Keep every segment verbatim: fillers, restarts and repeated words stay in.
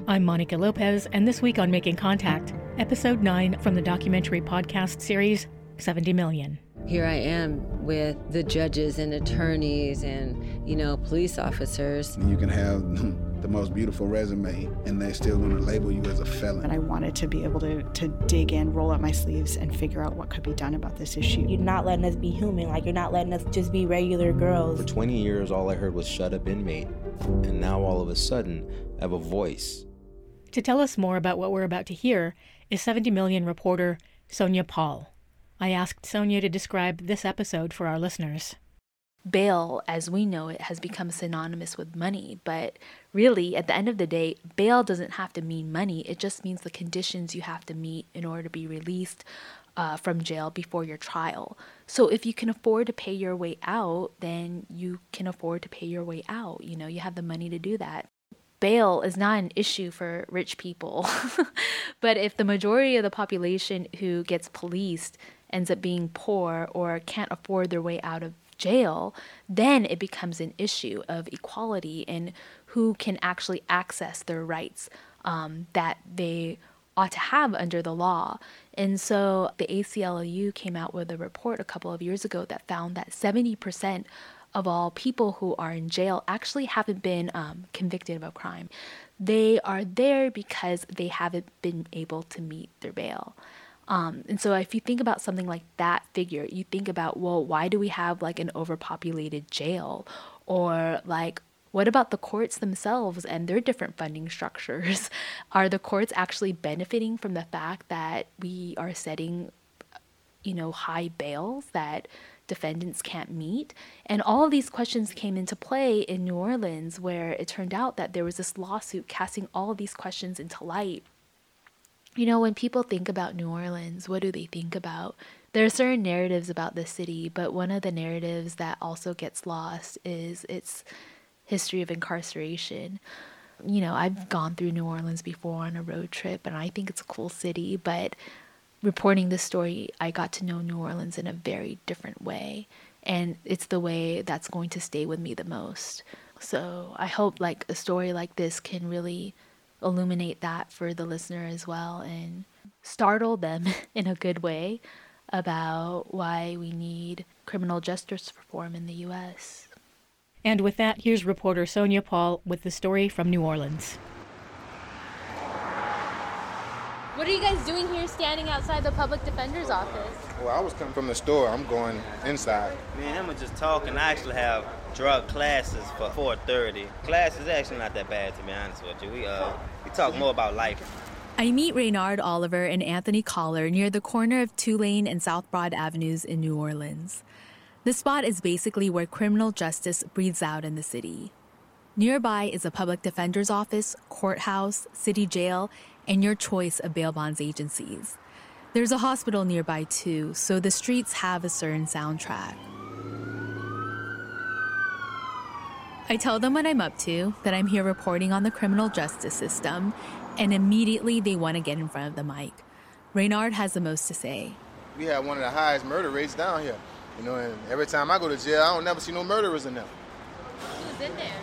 I'm Monica Lopez, and this week on Making Contact, episode nine from the documentary podcast series, seventy million. Here I am with the judges and attorneys and, you know, police officers. You can have the most beautiful resume, and they're still going to label you as a felon. And I wanted to be able to, to dig in, roll up my sleeves, and figure out what could be done about this issue. You're not letting us be human. Like, you're not letting us just be regular girls. For twenty years, all I heard was shut up inmate. And now all of a sudden, I have a voice. To tell us more about what we're about to hear is seventy million reporter Sonia Paul. I asked Sonia to describe this episode for our listeners. Bail, as we know it, has become synonymous with money. But really, at the end of the day, bail doesn't have to mean money. It just means the conditions you have to meet in order to be released uh, from jail before your trial. So if you can afford to pay your way out, then you can afford to pay your way out. You know, you have the money to do that. Bail is not an issue for rich people. But if the majority of the population who gets policed ends up being poor or can't afford their way out of jail, then it becomes an issue of equality and who can actually access their rights um, that they ought to have under the law. And so the A C L U came out with a report a couple of years ago that found that seventy percent of all people who are in jail actually haven't been um, convicted of a crime. They are there because they haven't been able to meet their bail. Um, and so if you think about something like that figure, you think about, well, why do we have like an overpopulated jail? Or like, what about the courts themselves and their different funding structures? Are the courts actually benefiting from the fact that we are setting, you know, high bails that defendants can't meet? And all of these questions came into play in New Orleans, where it turned out that there was this lawsuit casting all of these questions into light. You know, when people think about New Orleans, what do they think about? There are certain narratives about the city, but one of the narratives that also gets lost is its history of incarceration. You know, I've gone through New Orleans before on a road trip, and I think it's a cool city, but reporting this story, I got to know New Orleans in a very different way. And it's the way that's going to stay with me the most. So I hope like a story like this can really illuminate that for the listener as well and startle them in a good way about why we need criminal justice reform in the U S. And with that, here's reporter Sonia Paul with the story from New Orleans. What are you guys doing here standing outside the public defender's office? Well, I was coming from the store. I'm going inside. Me and him were just talking. I actually have drug classes for four thirty. Class is actually not that bad, to be honest with you. We uh we talk more about life. I meet Reynard Oliver and Anthony Collar near the corner of Tulane and South Broad Avenues in New Orleans. This spot is basically where criminal justice breathes out in the city. Nearby is a public defender's office, courthouse, city jail, and your choice of bail bonds agencies. There's a hospital nearby too, so the streets have a certain soundtrack. I tell them what I'm up to, that I'm here reporting on the criminal justice system, and immediately they want to get in front of the mic. Reynard has the most to say. We have one of the highest murder rates down here. You know, and every time I go to jail, I don't never see no murderers in there. Who's in there?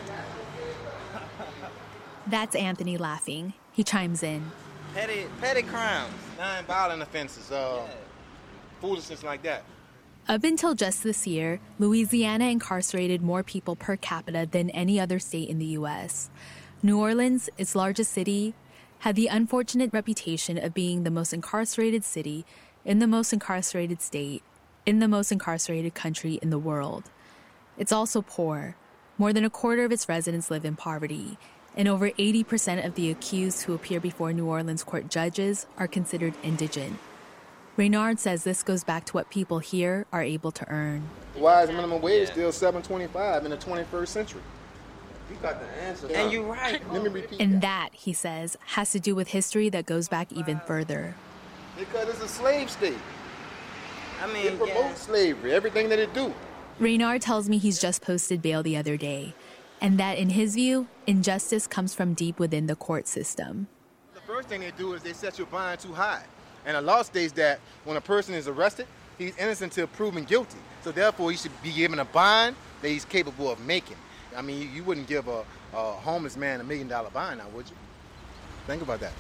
That's Anthony laughing. He chimes in. Petty petty crimes. Non-violent offenses, uh, yeah. Foolishness like that. Up until just this year, Louisiana incarcerated more people per capita than any other state in the U S. New Orleans, its largest city, had the unfortunate reputation of being the most incarcerated city in the most incarcerated state, in the most incarcerated country in the world. It's also poor. More than a quarter of its residents live in poverty, and over eighty percent of the accused who appear before New Orleans court judges are considered indigent. Reynard says this goes back to what people here are able to earn. Why is minimum wage still seven twenty-five in the twenty-first century? You got the answer. And you're right. Let me repeat And that. that, he says, has to do with history that goes back even further. Because it's a slave state. I mean, it promotes yeah. slavery, everything that it do. Reynard tells me he's just posted bail the other day, and that in his view, injustice comes from deep within the court system. The first thing they do is they set your bond too high. And the law states that when a person is arrested, he's innocent until proven guilty. So therefore, he should be given a bond that he's capable of making. I mean, you, you wouldn't give a, a homeless man a million dollar bond now, would you? Think about that.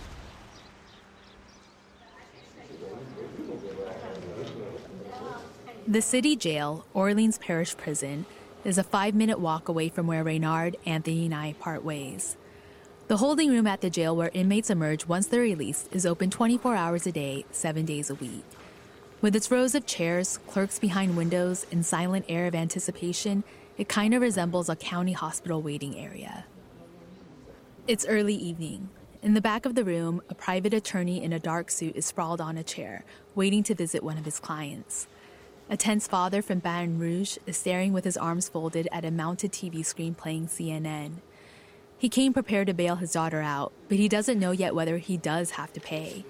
The city jail, Orleans Parish Prison, is a five-minute walk away from where Reynard, Anthony, and I part ways. The holding room at the jail where inmates emerge once they're released is open twenty-four hours a day, seven days a week. With its rows of chairs, clerks behind windows, and silent air of anticipation, it kind of resembles a county hospital waiting area. It's early evening. In the back of the room, a private attorney in a dark suit is sprawled on a chair, waiting to visit one of his clients. A tense father from Baton Rouge is staring with his arms folded at a mounted T V screen playing C N N. He came prepared to bail his daughter out, but he doesn't know yet whether he does have to pay.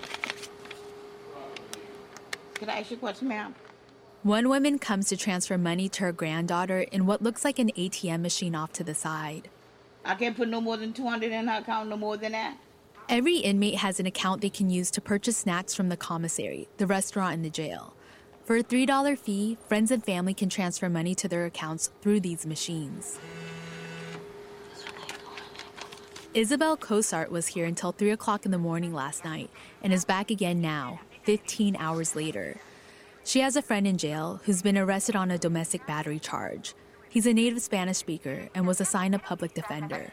Can I ask you a question, ma'am? One woman comes to transfer money to her granddaughter in what looks like an A T M machine off to the side. I can't put no more than two hundred in her account, no more than that. Every inmate has an account they can use to purchase snacks from the commissary, the restaurant in the jail. For a three dollars fee, friends and family can transfer money to their accounts through these machines. Isabel Cosart was here until three o'clock in the morning last night and is back again now, fifteen hours later. She has a friend in jail who's been arrested on a domestic battery charge. He's a native Spanish speaker and was assigned a public defender.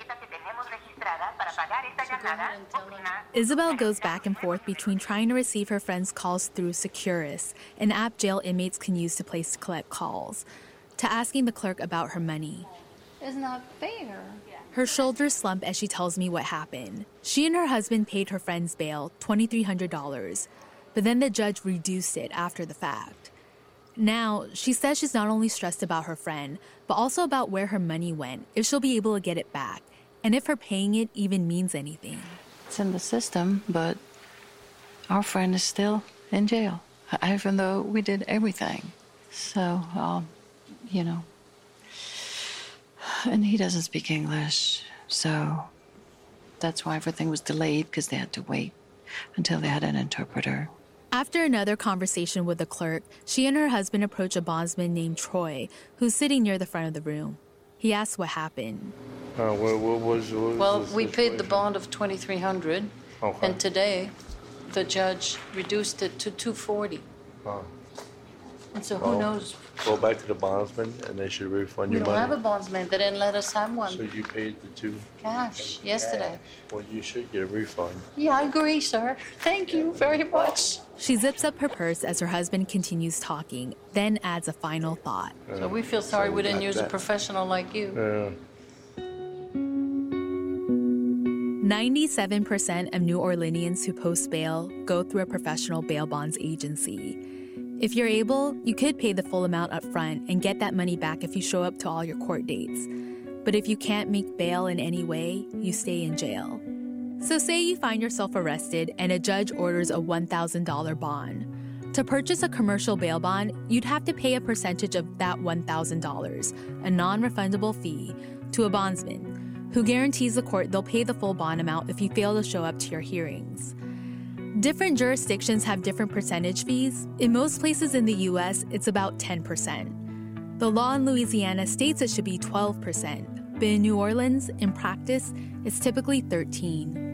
Isabel goes back and forth between trying to receive her friend's calls through Securus, an app jail inmates can use to place to collect calls, to asking the clerk about her money. It's not fair. Her shoulders slump as she tells me what happened. She and her husband paid her friend's bail, two thousand three hundred dollars, but then the judge reduced it after the fact. Now, she says she's not only stressed about her friend, but also about where her money went, if she'll be able to get it back, and if her paying it even means anything. It's in the system, but our friend is still in jail, even though we did everything. So, um, you know, and he doesn't speak English, so that's why everything was delayed, because they had to wait until they had an interpreter. After another conversation with the clerk, she and her husband approach a bondsman named Troy, who's sitting near the front of the room. He asks what happened. Uh, what, what was, what well, was we paid the bond of twenty-three hundred dollars, okay. And today the judge reduced it to two hundred forty dollars. Oh. And so who Well, knows? Go back to the bondsman, and they should refund We your don't money. have a bondsman. They didn't let us have one. So you paid the two? Cash, yesterday. Well, you should get a refund. Yeah, I agree, sir. Thank you very much. She zips up her purse as her husband continues talking, then adds a final thought. So we feel sorry so we didn't got use that. a professional like you. Yeah. ninety-seven percent of New Orleanians who post bail go through a professional bail bonds agency. If you're able, you could pay the full amount up front and get that money back if you show up to all your court dates. But if you can't make bail in any way, you stay in jail. So say you find yourself arrested and a judge orders a one thousand dollars bond. To purchase a commercial bail bond, you'd have to pay a percentage of that one thousand dollars, a non-refundable fee, to a bondsman, who guarantees the court they'll pay the full bond amount if you fail to show up to your hearings. Different jurisdictions have different percentage fees. In most places in the U S, it's about ten percent. The law in Louisiana states it should be twelve percent, but in New Orleans, in practice, it's typically thirteen percent.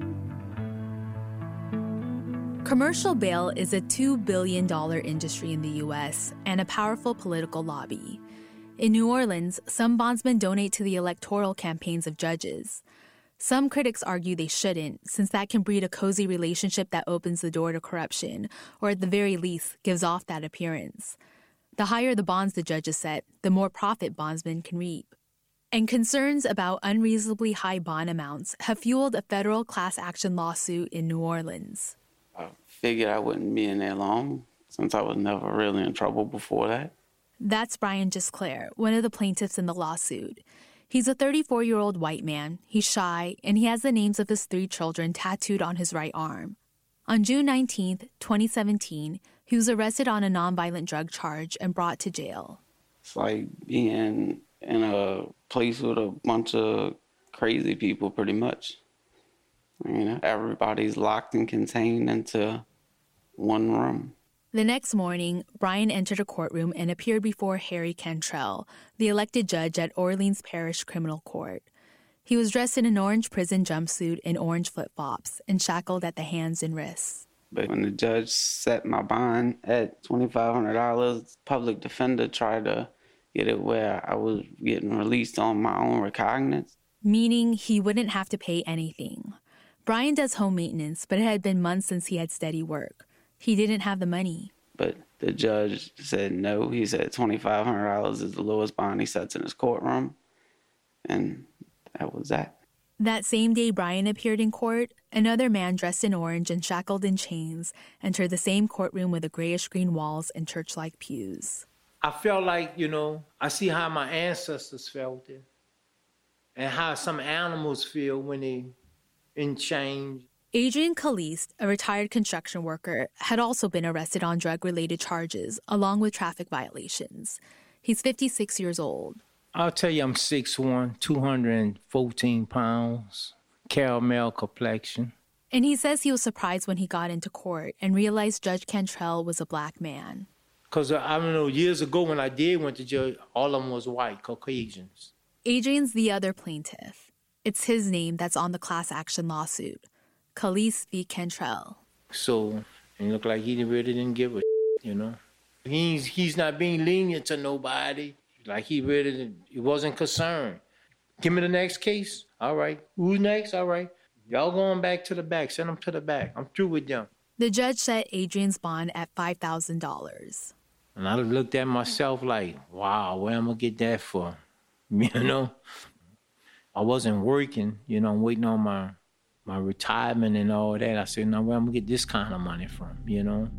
Commercial bail is a two billion dollars industry in the U S and a powerful political lobby. In New Orleans, some bondsmen donate to the electoral campaigns of judges. Some critics argue they shouldn't, since that can breed a cozy relationship that opens the door to corruption, or at the very least, gives off that appearance. The higher the bonds the judges set, the more profit bondsmen can reap. And concerns about unreasonably high bond amounts have fueled a federal class action lawsuit in New Orleans. I figured I wouldn't be in there long, since I was never really in trouble before that. That's Brian Gisclair, one of the plaintiffs in the lawsuit. He's a thirty-four-year-old white man. He's shy, and he has the names of his three children tattooed on his right arm. On June nineteenth, twenty seventeen, he was arrested on a nonviolent drug charge and brought to jail. It's like being in a place with a bunch of crazy people, pretty much. You know, everybody's locked and contained into one room. The next morning, Brian entered a courtroom and appeared before Harry Cantrell, the elected judge at Orleans Parish Criminal Court. He was dressed in an orange prison jumpsuit and orange flip-flops and shackled at the hands and wrists. But when the judge set my bond at twenty-five hundred dollars, public defender tried to get it where I was getting released on my own recognizance. Meaning he wouldn't have to pay anything. Brian does home maintenance, but it had been months since he had steady work. He didn't have the money. But the judge said no. He said twenty-five hundred dollars is the lowest bond he sets in his courtroom. And that was that. That same day Brian appeared in court, another man dressed in orange and shackled in chains entered the same courtroom with the grayish-green walls and church-like pews. I felt like, you know, I see how my ancestors felt it and how some animals feel when they in chains. Adrian Caliste, a retired construction worker, had also been arrested on drug-related charges, along with traffic violations. He's fifty-six years old. I'll tell you, I'm six one, two hundred fourteen pounds, caramel complexion. And he says he was surprised when he got into court and realized Judge Cantrell was a black man. Because, I don't know, years ago when I did went to jail, all of them was white, Caucasians. Adrian's the other plaintiff. It's his name that's on the class action lawsuit, Caliste v. Cantrell. So it looked like he really didn't give a you know. He's, he's not being lenient to nobody. Like he really didn't, he wasn't concerned. Give me the next case. All right. Who's next? All right. Y'all going back to the back. Send them to the back. I'm through with them. The judge set Adrian's bond at five thousand dollars. And I looked at myself like, wow, where am I going to get that for? You know? I wasn't working. You know, I'm waiting on my, my retirement and all that. I said, now where am I going to get this kind of money from, you know?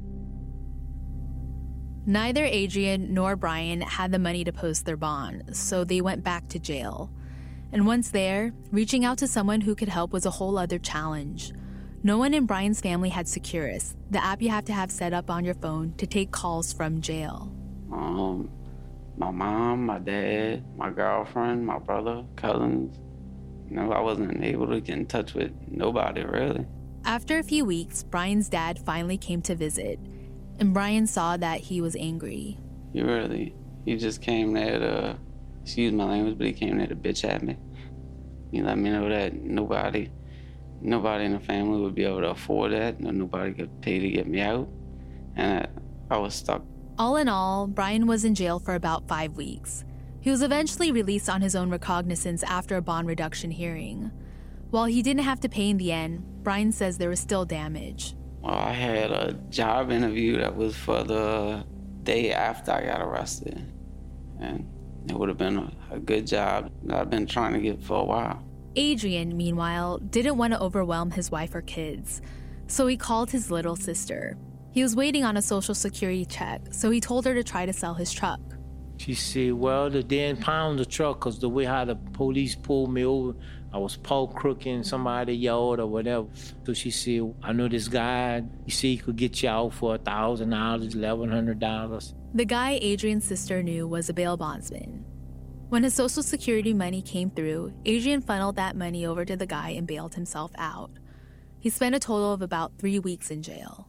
Neither Adrian nor Brian had the money to post their bond, so they went back to jail. And once there, reaching out to someone who could help was a whole other challenge. No one in Brian's family had Securus, the app you have to have set up on your phone to take calls from jail. Um, my mom, my dad, my girlfriend, my brother, cousins. You know, I wasn't able to get in touch with nobody, really. After a few weeks, Brian's dad finally came to visit. And Brian saw that he was angry. He really, he just came there to, excuse my language, but he came there to bitch at me. He let me know that nobody, nobody in the family would be able to afford that, no, nobody could pay to get me out, and I, I was stuck. All in all, Brian was in jail for about five weeks. He was eventually released on his own recognizance after a bond reduction hearing. While he didn't have to pay in the end, Brian says there was still damage. Well, I had a job interview that was for the day after I got arrested. And it would have been a, a good job that I've been trying to get for a while. Adrian, meanwhile, didn't want to overwhelm his wife or kids, so he called his little sister. He was waiting on a Social Security check, so he told her to try to sell his truck. She said, well, they didn't pound the truck because the way how the police pulled me over, I was poke crooking somebody yelled or whatever. So she said, I know this guy, you see, he could get you out for one thousand dollars, eleven hundred dollars. The guy Adrian's sister knew was a bail bondsman. When his Social Security money came through, Adrian funneled that money over to the guy and bailed himself out. He spent a total of about three weeks in jail.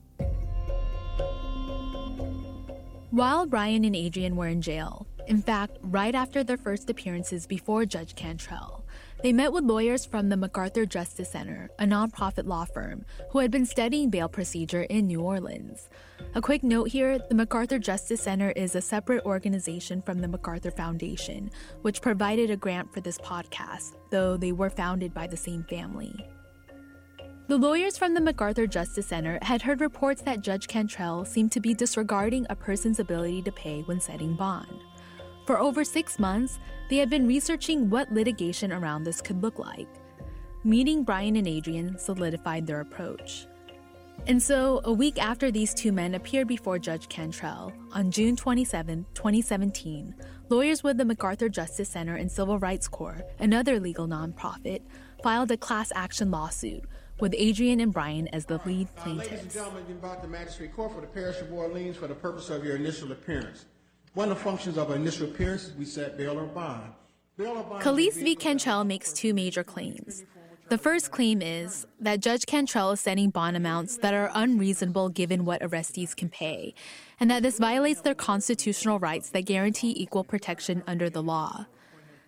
While Brian and Adrian were in jail, in fact, right after their first appearances before Judge Cantrell, they met with lawyers from the MacArthur Justice Center, a nonprofit law firm, who had been studying bail procedure in New Orleans. A quick note here, the MacArthur Justice Center is a separate organization from the MacArthur Foundation, which provided a grant for this podcast, though they were founded by the same family. The lawyers from the MacArthur Justice Center had heard reports that Judge Cantrell seemed to be disregarding a person's ability to pay when setting bond. For over six months, they had been researching what litigation around this could look like. Meeting Brian and Adrian solidified their approach. And so, a week after these two men appeared before Judge Cantrell, on June twenty-seventh, twenty seventeen, lawyers with the MacArthur Justice Center and Civil Rights Corps, another legal nonprofit, filed a class action lawsuit with Adrian and Brian as the lead plaintiffs. Uh, ladies and gentlemen, you brought the Magistrate Court for the Parish of Orleans for the purpose of your initial appearance. One of the functions of an initial appearance is we set bail or bond. Bail or bond Caliste v. Cantrell makes two major claims. The first claim is that Judge Cantrell is setting bond amounts that are unreasonable given what arrestees can pay, and that this violates their constitutional rights that guarantee equal protection under the law.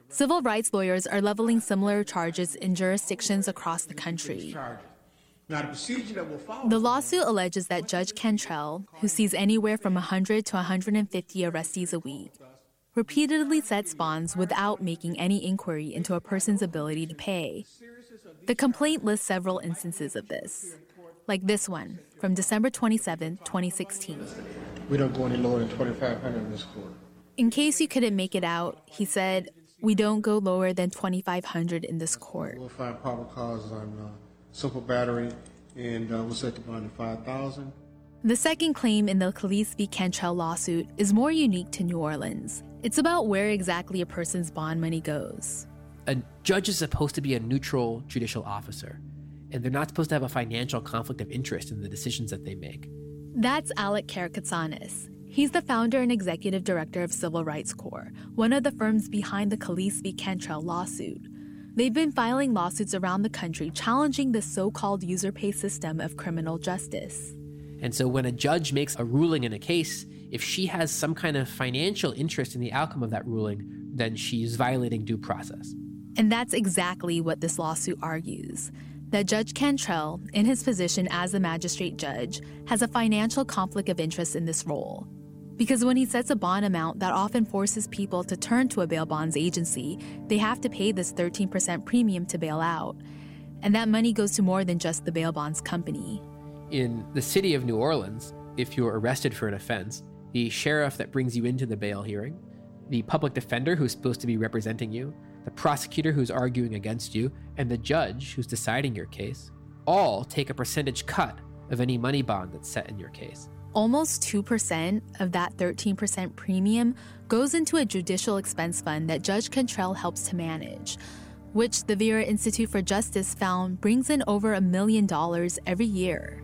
Civil rights lawyers are leveling similar charges in jurisdictions across the country. Now, the procedure that will follow. The lawsuit alleges that Judge Cantrell, who sees anywhere from one hundred to one hundred fifty arrestees a week, repeatedly sets bonds without making any inquiry into a person's ability to pay. The complaint lists several instances of this, like this one from December twenty-seventh, twenty sixteen. We don't go any lower than twenty-five hundred in this court. In case you couldn't make it out, he said, "We don't go lower than twenty-five hundred in this court." We'll find probable cause on uh, simple battery, and uh, we'll set the bond at five thousand. The second claim in the Calise v. Cantrell lawsuit is more unique to New Orleans. It's about where exactly a person's bond money goes. A judge is supposed to be a neutral judicial officer, and they're not supposed to have a financial conflict of interest in the decisions that they make. That's Alec Karakatsanis. He's the founder and executive director of Civil Rights Corps, one of the firms behind the Calise v. Cantrell lawsuit. They've been filing lawsuits around the country challenging the so-called user pay system of criminal justice. And so when a judge makes a ruling in a case, if she has some kind of financial interest in the outcome of that ruling, then she's violating due process. And that's exactly what this lawsuit argues, that Judge Cantrell, in his position as the magistrate judge, has a financial conflict of interest in this role. Because when he sets a bond amount that often forces people to turn to a bail bonds agency, they have to pay this thirteen percent premium to bail out. And that money goes to more than just the bail bonds company. In the city of New Orleans, if you're arrested for an offense, the sheriff that brings you into the bail hearing, the public defender who's supposed to be representing you, the prosecutor who's arguing against you, and the judge who's deciding your case, all take a percentage cut of any money bond that's set in your case. Almost two percent of that thirteen percent premium goes into a judicial expense fund that Judge Cantrell helps to manage, which the Vera Institute for Justice found brings in over a million dollars every year.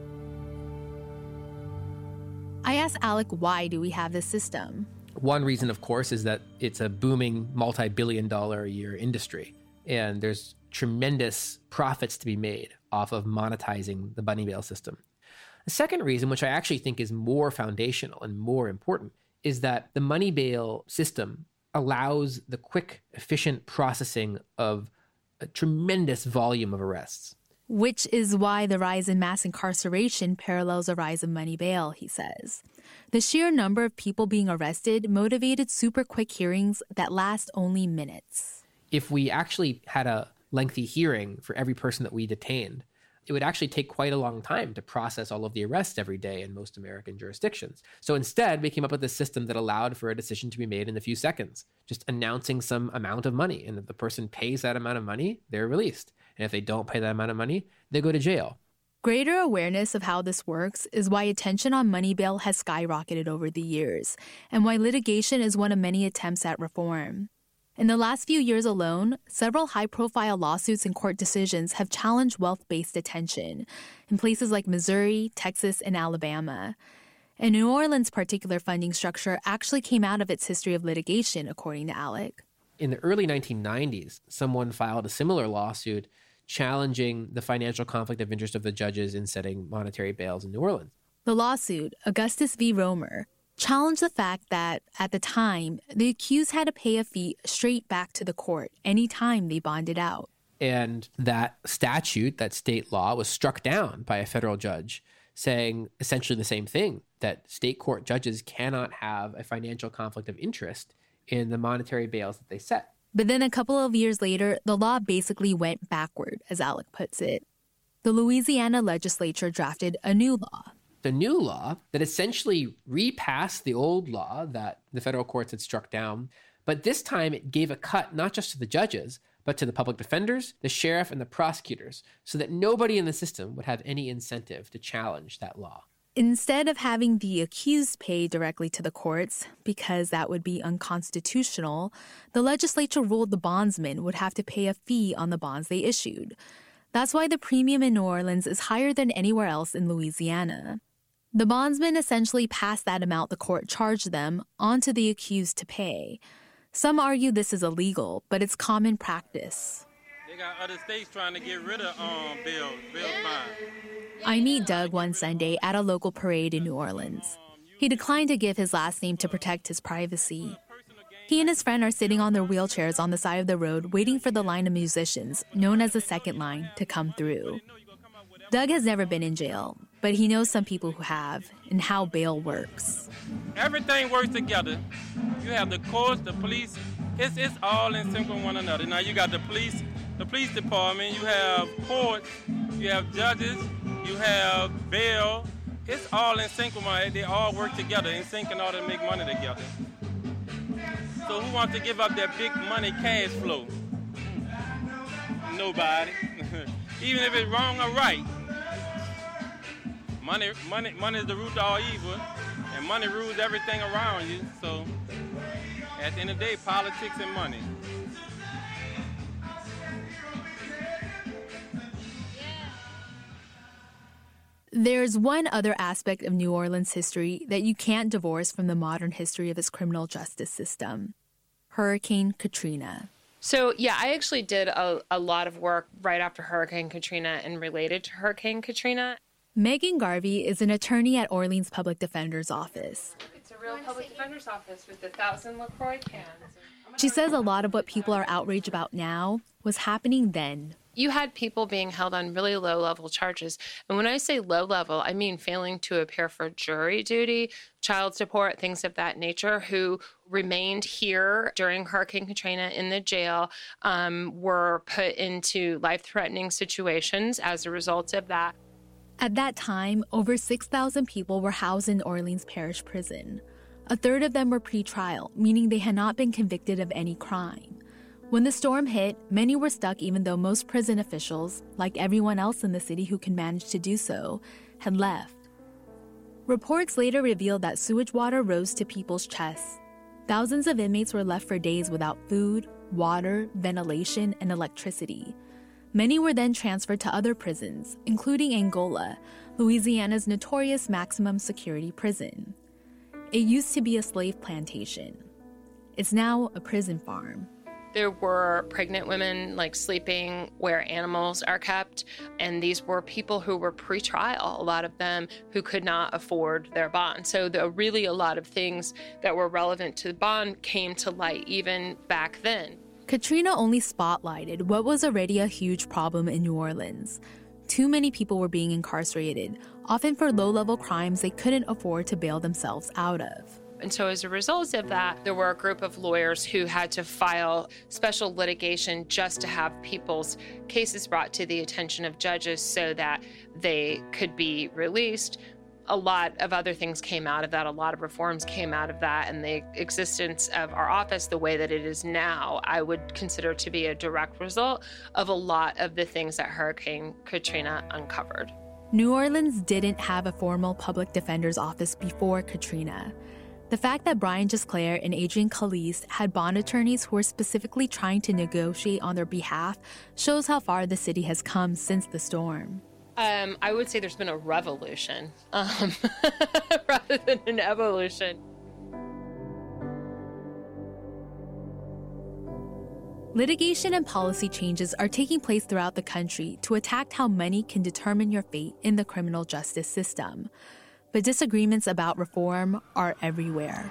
I asked Alec, why do we have this system? One reason, of course, is that it's a booming multi-billion dollar a year industry, and there's tremendous profits to be made off of monetizing the money bail system. The second reason, which I actually think is more foundational and more important, is that the money bail system allows the quick, efficient processing of a tremendous volume of arrests. Which is why the rise in mass incarceration parallels the rise of money bail, he says. The sheer number of people being arrested motivated super quick hearings that last only minutes. If we actually had a lengthy hearing for every person that we detained, it would actually take quite a long time to process all of the arrests every day in most American jurisdictions. So instead, we came up with a system that allowed for a decision to be made in a few seconds, just announcing some amount of money. And if the person pays that amount of money, they're released. And if they don't pay that amount of money, they go to jail. Greater awareness of how this works is why attention on money bail has skyrocketed over the years, and why litigation is one of many attempts at reform. In the last few years alone, several high-profile lawsuits and court decisions have challenged wealth-based detention in places like Missouri, Texas, and Alabama. And New Orleans' particular funding structure actually came out of its history of litigation, according to Alec. In the early nineteen nineties, someone filed a similar lawsuit challenging the financial conflict of interest of the judges in setting monetary bails in New Orleans. The lawsuit, Augustus v. Romer, challenged the fact that, at the time, the accused had to pay a fee straight back to the court any time they bonded out. And that statute, that state law, was struck down by a federal judge, saying essentially the same thing, that state court judges cannot have a financial conflict of interest in the monetary bails that they set. But then a couple of years later, the law basically went backward, as Alec puts it. The Louisiana legislature drafted a new law. The new law that essentially repassed the old law that the federal courts had struck down, but this time it gave a cut not just to the judges, but to the public defenders, the sheriff, and the prosecutors, so that nobody in the system would have any incentive to challenge that law. Instead of having the accused pay directly to the courts, because that would be unconstitutional, the legislature ruled the bondsmen would have to pay a fee on the bonds they issued. That's why the premium in New Orleans is higher than anywhere else in Louisiana. The bondsmen essentially pass that amount the court charged them on to the accused to pay. Some argue this is illegal, but it's common practice. They got other states trying to get rid of um, bail, bail fine. I meet Doug one Sunday at a local parade in New Orleans. He declined to give his last name to protect his privacy. He and his friend are sitting on their wheelchairs on the side of the road waiting for the line of musicians, known as the second line, to come through. Doug has never been in jail, but he knows some people who have and how bail works. Everything works together. You have the courts, the police. It's it's all in sync with one another. Now you got the police, the police department. You have courts. You have judges. You have bail. It's all in sync with one another. They all work together in sync in order to make money together. So who wants to give up that big money cash flow? Nobody. Even if it's wrong or right. Money, money, money is the root of all evil, and money rules everything around you. So, at the end of the day, politics and money. There's one other aspect of New Orleans history that you can't divorce from the modern history of its criminal justice system: Hurricane Katrina. So, yeah, I actually did a, a lot of work right after Hurricane Katrina and related to Hurricane Katrina. Megan Garvey is an attorney at Orleans Public Defender's Office. It's a real public defender's office with a thousand LaCroix cans. She says a lot of what people are outraged about now was happening then. You had people being held on really low-level charges. And when I say low-level, I mean failing to appear for jury duty, child support, things of that nature, who remained here during Hurricane Katrina in the jail, um, were put into life-threatening situations as a result of that. At that time, over six thousand people were housed in Orleans Parish Prison. A third of them were pre-trial, meaning they had not been convicted of any crime. When the storm hit, many were stuck even though most prison officials, like everyone else in the city who can manage to do so, had left. Reports later revealed that sewage water rose to people's chests. Thousands of inmates were left for days without food, water, ventilation, and electricity. Many were then transferred to other prisons, including Angola, Louisiana's notorious maximum security prison. It used to be a slave plantation. It's now a prison farm. There were pregnant women like sleeping where animals are kept, and these were people who were pre-trial, a lot of them who could not afford their bond. So the, really a lot of things that were relevant to the bond came to light even back then. Katrina only spotlighted what was already a huge problem in New Orleans. Too many people were being incarcerated, often for low-level crimes they couldn't afford to bail themselves out of. And so as a result of that, there were a group of lawyers who had to file special litigation just to have people's cases brought to the attention of judges so that they could be released. A lot of other things came out of that. A lot of reforms came out of that. And the existence of our office the way that it is now, I would consider to be a direct result of a lot of the things that Hurricane Katrina uncovered. New Orleans didn't have a formal public defender's office before Katrina. The fact that Brian Gisclair and Adrian Calise had bond attorneys who were specifically trying to negotiate on their behalf shows how far the city has come since the storm. Um, I would say there's been a revolution um, rather than an evolution. Litigation and policy changes are taking place throughout the country to attack how money can determine your fate in the criminal justice system. But disagreements about reform are everywhere.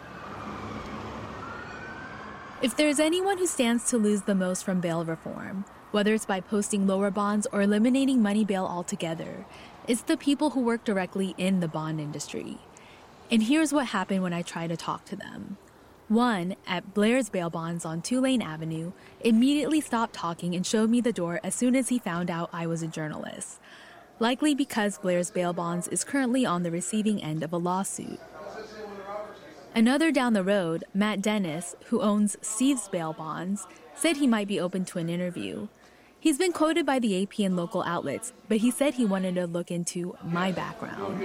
If there's anyone who stands to lose the most from bail reform, whether it's by posting lower bonds or eliminating money bail altogether, it's the people who work directly in the bond industry. And here's what happened when I tried to talk to them. One, at Blair's Bail Bonds on Tulane Avenue, immediately stopped talking and showed me the door as soon as he found out I was a journalist. Likely because Blair's Bail Bonds is currently on the receiving end of a lawsuit. Another down the road, Matt Dennis, who owns Steve's Bail Bonds, said he might be open to an interview. He's been quoted by the A P and local outlets, but he said he wanted to look into my background.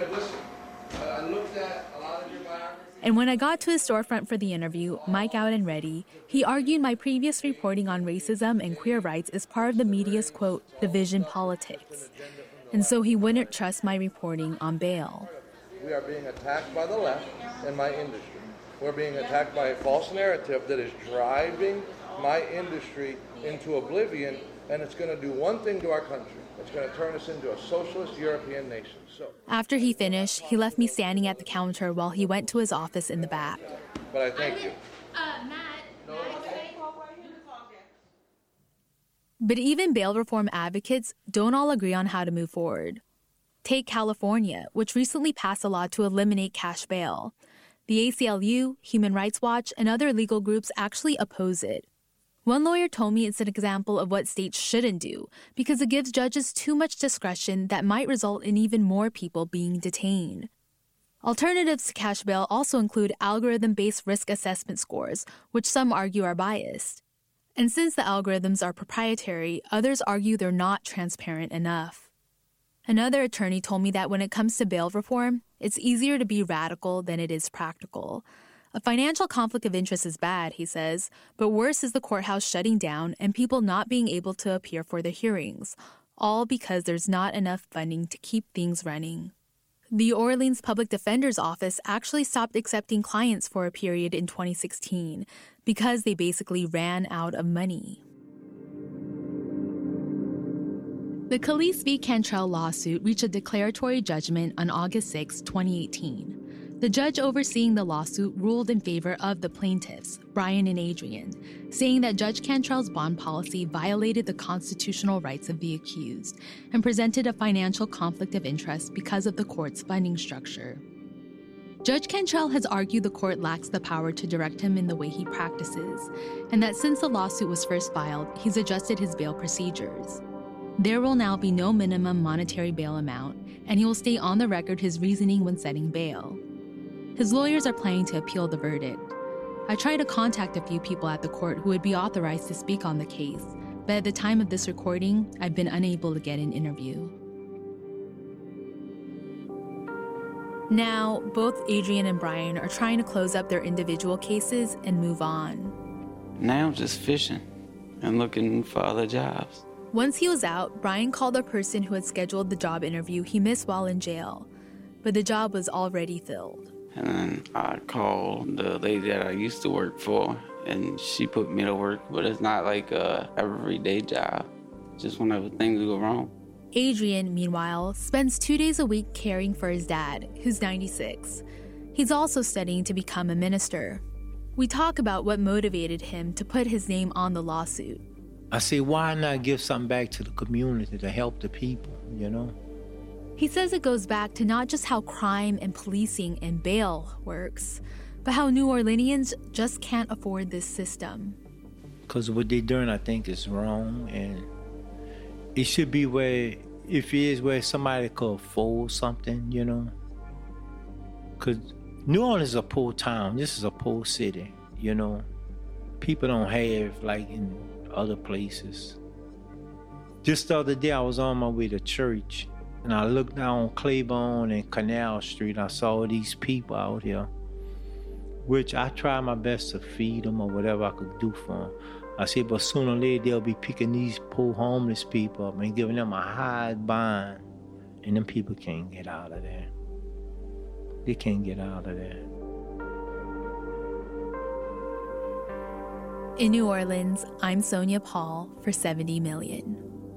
And when I got to his storefront for the interview, Mike out and ready, he argued my previous reporting on racism and queer rights is part of the media's, quote, division politics. And so he wouldn't trust my reporting on bail. We are being attacked by the left in my industry. We're being attacked by a false narrative that is driving my industry into oblivion, and it's going to do one thing to our country. It's going to turn us into a socialist European nation. So, after he finished, he left me standing at the counter while he went to his office in the back. But I thank you. Uh, Matt, But even bail reform advocates don't all agree on how to move forward. Take California, which recently passed a law to eliminate cash bail. The A C L U, Human Rights Watch, and other legal groups actually oppose it. One lawyer told me it's an example of what states shouldn't do because it gives judges too much discretion that might result in even more people being detained. Alternatives to cash bail also include algorithm-based risk assessment scores, which some argue are biased. And since the algorithms are proprietary, others argue they're not transparent enough. Another attorney told me that when it comes to bail reform, it's easier to be radical than it is practical. A financial conflict of interest is bad, he says, but worse is the courthouse shutting down and people not being able to appear for the hearings, all because there's not enough funding to keep things running. The Orleans Public Defender's Office actually stopped accepting clients for a period in twenty sixteen because they basically ran out of money. The Calise v. Cantrell lawsuit reached a declaratory judgment on August sixth, twenty eighteen. The judge overseeing the lawsuit ruled in favor of the plaintiffs, Brian and Adrian, saying that Judge Cantrell's bond policy violated the constitutional rights of the accused and presented a financial conflict of interest because of the court's funding structure. Judge Cantrell has argued the court lacks the power to direct him in the way he practices, and that since the lawsuit was first filed, he's adjusted his bail procedures. There will now be no minimum monetary bail amount, and he will state on the record his reasoning when setting bail. His lawyers are planning to appeal the verdict. I tried to contact a few people at the court who would be authorized to speak on the case, but at the time of this recording, I've been unable to get an interview. Now, both Adrian and Brian are trying to close up their individual cases and move on. Now I'm just fishing and looking for other jobs. Once he was out, Brian called the person who had scheduled the job interview he missed while in jail, but the job was already filled. And then I called the lady that I used to work for, and she put me to work, but it's not like a everyday job, just whenever things go wrong. Adrian, meanwhile, spends two days a week caring for his dad, who's ninety-six. He's also studying to become a minister. We talk about what motivated him to put his name on the lawsuit. I say, why not give something back to the community to help the people, you know? He says it goes back to not just how crime and policing and bail works, but how New Orleanians just can't afford this system. Because what they're doing, I think, is wrong, and it should be where, if it is where somebody could afford something, you know? Because New Orleans is a poor town. This is a poor city, you know? People don't have, like, in other places. Just the other day, I was on my way to church, and I looked down Claiborne and Canal Street. I saw these people out here, which I tried my best to feed them or whatever I could do for them. I said, but sooner or later, they'll be picking these poor homeless people up and giving them a high bond, and them people can't get out of there. They can't get out of there. In New Orleans, I'm Sonia Paul for seventy million.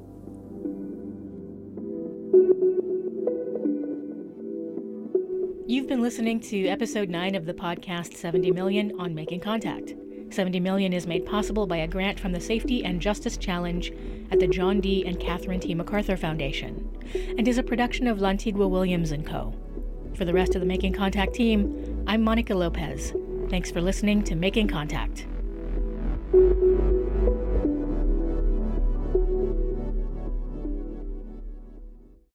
You've been listening to episode nine of the podcast seventy million on Making Contact. seventy million is made possible by a grant from the Safety and Justice Challenge at the John D. and Catherine T. MacArthur Foundation and is a production of Lantigua Williams and Co. For the rest of the Making Contact team, I'm Monica Lopez. Thanks for listening to Making Contact. Thank you.